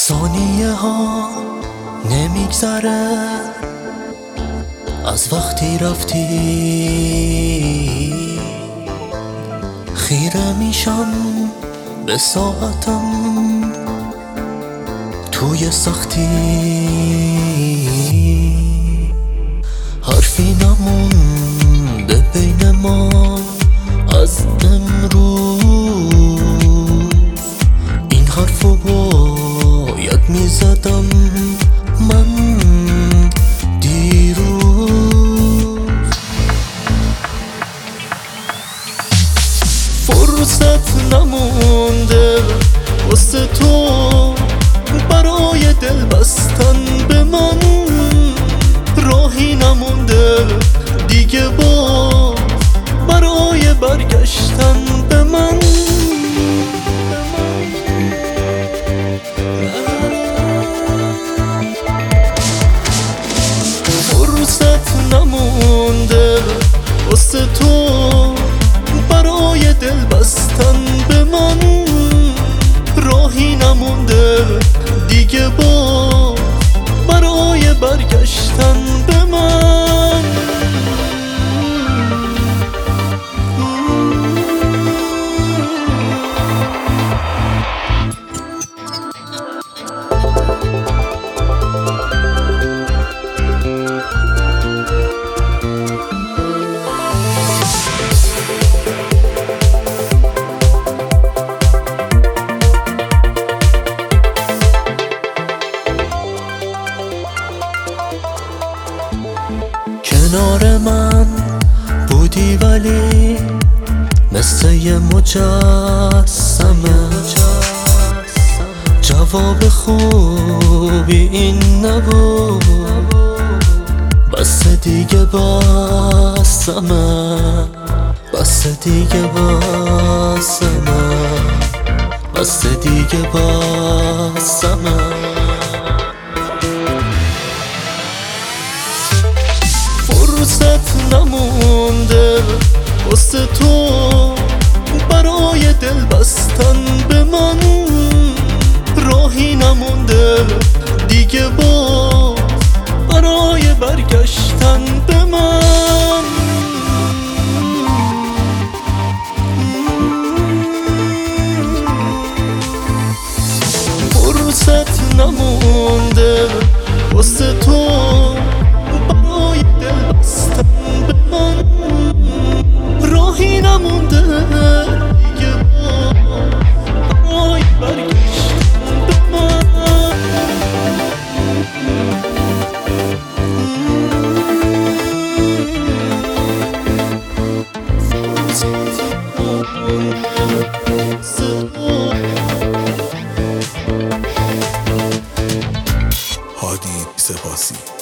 ثانیه ها نمیگذره از وقتی رفتی، خیره میشم به ساعتم توی سختی، حرفی نمونده بین ما از امروز، این حرفو باید میزدم من دیروز. فرصت نمونده واسه تو برای دل بستن به من، راهی نمونده دیگه با برای برگشتن به من. فرصت نمونده واسه تو برای دل بستن به من، راهی نمونده دیگه با برای برگشتن به من. کنار من بودی ولی مثل یه مجسمه، جواب خوبی این نبود، بس دیگه بسمه، بس دیگه بسمه، بس دیگه بسمه. فرصت نمونده واسه تو برای دل بستن به من، راهی نمونده دیگه با برای برگشتن به من. فرصت نمونده واسه تو برای دل بستن به من، راهی نمونده دیگه برای برگشتن به من. هادی سپاسی.